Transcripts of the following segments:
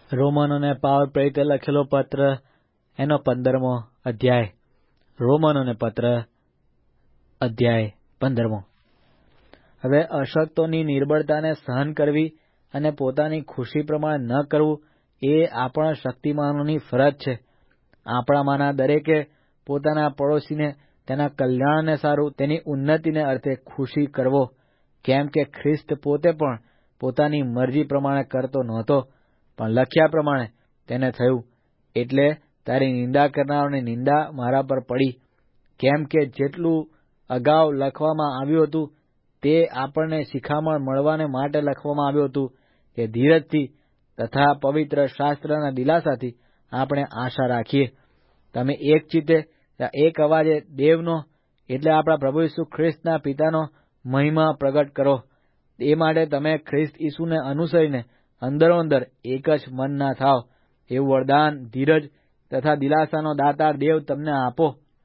રોમનોને પાવલ પ્રેરિત લખેલો પત્ર એનો 15મો અધ્યાય. રોમનોને પત્ર અધ્યાય 15. હવે અશક્તોની નિર્બળતાને સહન કરવી અને પોતાની ખુશી પ્રમાણે ન કરવું એ આપણા શક્તિમાનોની ફરજ છે. આપણામાંના દરેકે પોતાના પડોશીને તેના કલ્યાણને સારું, તેની ઉન્નતિને અર્થે ખુશી કરવો, કેમ કે ખ્રિસ્ત પોતે પણ પોતાની મરજી પ્રમાણે કરતો નહોતો, પણ લખ્યા પ્રમાણે તેને થયું, એટલે તારી નિંદા કરનારાઓની નિંદા મારા પર પડી. કેમ કે જેટલું અગાઉ લખવામાં આવ્યું હતું તે આપણને શિખામણ મળવાને માટે લખવામાં આવ્યું હતું, કે ધીરજથી તથા પવિત્ર શાસ્ત્રના દિલાસાથી આપણે આશા રાખીએ. તમે એક ચિત્તે એક અવાજે દેવનો એટલે આપણા પ્રભુ ઈસુ ખ્રિસ્તના પિતાનો મહિમા પ્રગટ કરો. એ માટે તમે ખ્રિસ્ત ઈસુને અનુસરીને અંદરોઅંદર એક જ મનના થાવ. એવું વરદાન, ધીરજ તથા દિલાસાનો દાતાર દેવ તમને આપો.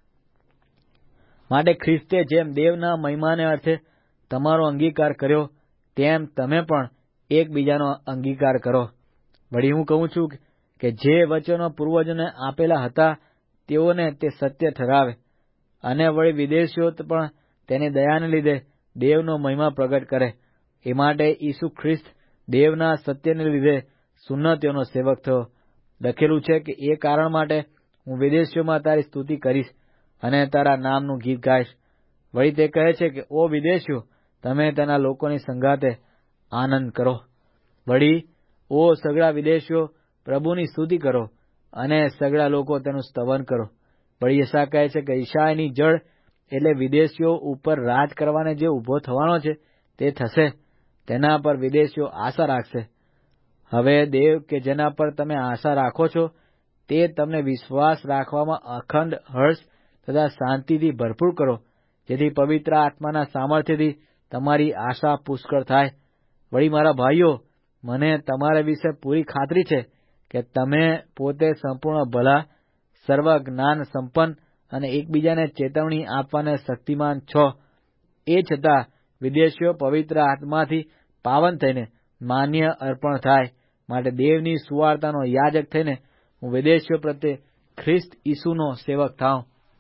માટે ખ્રિસ્તે જેમ દેવના મહિમાને અર્થે તમારો અંગીકાર કર્યો, તેમ તમે પણ એકબીજાનો અંગીકાર કરો. વળી હું કહું છું કે જે વચનો પૂર્વજોને આપેલા હતા તેઓને તે સત્ય ઠરાવે, અને વળી વિદેશીઓ પણ તેની દયાને લીધે દેવનો મહિમા પ્રગટ કરે. એ માટે ઈસુ ખ્રિસ્ત દેવના સત્યને લીધે સુન્નતીઓનો સેવક થયો. લખેલું છે કે એ કારણ માટે હું વિદેશીઓમાં તારી સ્તુતિ કરીશ અને તારા નામનું ગીત ગાઈશ. વળી તે કહે છે કે ઓ વિદેશીઓ, તમે તેના લોકોની સંગાતે આનંદ કરો. વળી ઓ સગળા વિદેશીઓ, પ્રભુની સ્તુતિ કરો, અને સગળા લોકો તેનું સ્તવન કરો. વળી યશા કહે છે કે ઈશાયની જડ એટલે વિદેશીઓ ઉપર રાજ કરવાને જે ઉભો થવાનો છે તે થશે, તેના પર વિદેશીઓ આશા રાખશે. હવે દેવ કે જેના પર તમે આશા રાખો છો તે તમને વિશ્વાસ રાખવામાં અખંડ હર્ષ તથા શાંતિથી ભરપૂર કરો, જેથી પવિત્ર આત્માના સામર્થ્યથી તમારી આશા પુષ્કળ થાય. વળી મારા ભાઈઓ, મને તમારા વિશે પૂરી ખાતરી છે કે તમે પોતે સંપૂર્ણ ભલા, સર્વ જ્ઞાન સંપન્ન અને એકબીજાને ચેતવણી આપવાને શક્તિમાન છો. એ છતાં વિદેશીઓ પવિત્ર આત્માથી પાવન થઈને માન્ય અર્પણ થાય. માટે દેવની સુવાર્તાનો યાજક થઈને હું વિદેશીઓ પ્રત્યે ખ્રિસ્ત ઈસુનો સેવક થાઉં.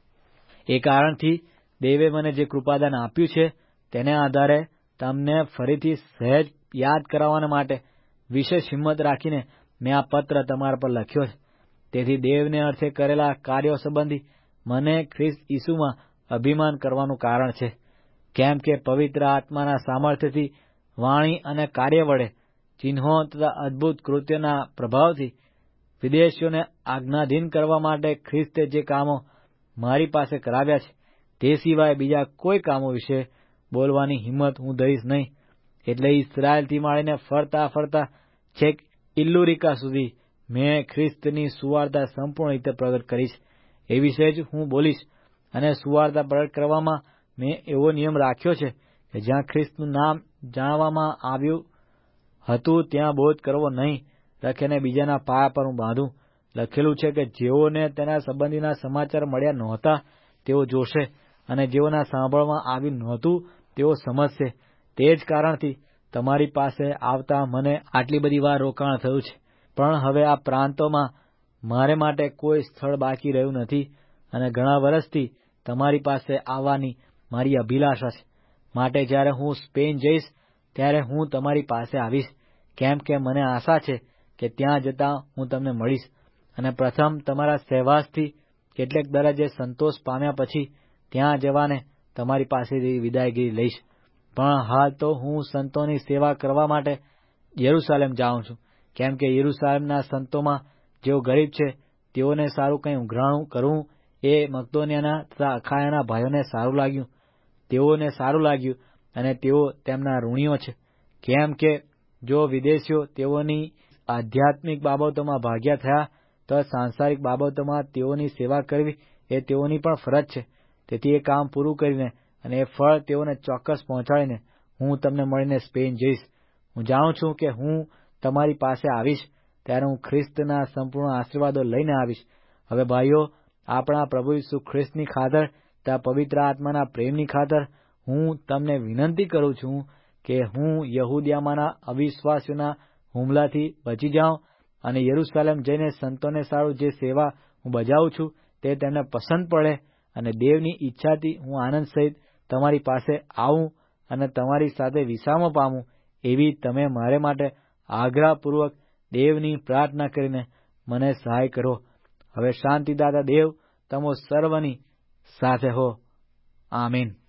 એ કારણથી દેવે મને જે કૃપાદાન આપ્યું છે તેને આધારે તમને ફરીથી સહેજ યાદ કરાવવાને માટે વિશેષ હિંમત રાખીને મેં આ પત્ર તમારા પર લખ્યો છે. તેથી દેવને અર્થે કરેલા કાર્યો સંબંધી મને ખ્રિસ્ત ઈસુમાં અભિમાન કરવાનું કારણ છે. કેમ કે પવિત્ર આત્માના સામર્થ્યથી વાણી અને કાર્ય વડે, ચિહ્નો તથા અદ્ભુત કૃત્યોના પ્રભાવથી વિદેશીઓને આજ્ઞાધીન કરવા માટે ખ્રિસ્તે જે કામો મારી પાસે કરાવ્યા છે તે સિવાય બીજા કોઈ કામો વિશે બોલવાની હિંમત હું ધરીશ નહીં. એટલે ઇસ્રાયેલથી માંડીને ફરતા ફરતા છેક ઇલ્લુરિકા સુધી મેં ખ્રિસ્તની સુવાર્તા સંપૂર્ણ રીતે પ્રગટ કરીશ. એ વિશે જ હું બોલીશ. અને સુવાર્તા પ્રગટ કરવામાં મેં એવો નિયમ રાખ્યો છે કે જ્યાં ખ્રિસ્તનું નામ જાણવામાં આવ્યું હતું ત્યાં બોધ કરવો નહીં, રખીને બીજાના પાયા પર હું બાંધું. લખેલું છે કે જેઓને તેના સંબંધીના સમાચાર મળ્યા નહોતા તેઓ જોશે, અને જેઓના સાંભળવામાં આવ્યું નહોતું તેઓ સમજશે. તે જ કારણથી તમારી પાસે આવતા મને આટલી બધી વાર રોકાણ થયું છે. પણ હવે આ પ્રાંતોમાં મારે માટે કોઈ સ્થળ બાકી રહ્યું નથી, અને ઘણા વર્ષથી તમારી પાસે આવવાની મારી અભિલાષા છે. માટે જ્યારે હું સ્પેન જઈશ ત્યારે હું તમારી પાસે આવીશ, કેમ કે મને આશા છે કે ત્યાં જતાં હું તમને મળીશ, અને પ્રથમ તમારા સહવાસથી કેટલેક દરજ્જે સંતોષ પામ્યા પછી ત્યાં જવાને તમારી પાસેથી વિદાયગીરી લઈશ. પણ હાલ તો હું સંતોની સેવા કરવા માટે યરૂશાલેમ જાઉં છું, કેમ કે યરૂશાલેમના સંતોમાં જેઓ ગરીબ છે તેઓને સારું કંઈ ઉઘરાણું કરવું એ મકદોનિયાના તથા અખાયાના ભાઈઓને સારું લાગ્યું. તેઓને સારું લાગ્યું અને તેઓ તેમના ઋણીઓ છે. કેમ કે જો વિદેશીઓ તેઓની આધ્યાત્મિક બાબતોમાં ભાગ્યા થયા તો સાંસારિક બાબતોમાં તેઓની સેવા કરવી એ તેઓની પણ ફરજ છે. તેથી એ કામ પૂરું કરીને અને એ ફળ તેઓને ચોક્કસ પહોંચાડીને હું તમને મળીને સ્પેન જઈશ. હું જાણું છું કે હું તમારી પાસે આવીશ ત્યારે હું ખ્રિસ્તના સંપૂર્ણ આશીર્વાદો લઈને આવીશ. હવે ભાઈઓ, આપણા પ્રભુ ઈસુ ખ્રિસ્તની ખાતર તથા પવિત્ર આત્માના પ્રેમની ખાતર હું તમને વિનંતી કરું છું કે હું યહૂદિયામાંના અવિશ્વાસીઓના હુમલાથી બચી જાઉં અને યરૂશાલેમ જઈને સંતોને સારું જે સેવા હું બજાવું છું તે તેમને પસંદ પડે અને દેવની ઈચ્છાથી હું આનંદ સહિત તમારી પાસે આવું અને તમારી સાથે વિસામો પામું, એવી તમે મારે માટે આગ્રહપૂર્વક દેવની પ્રાર્થના કરીને મને સહાય કરો. હવે શાંતિદાતા દેવ તમો સર્વની સાથે હો. આમીન.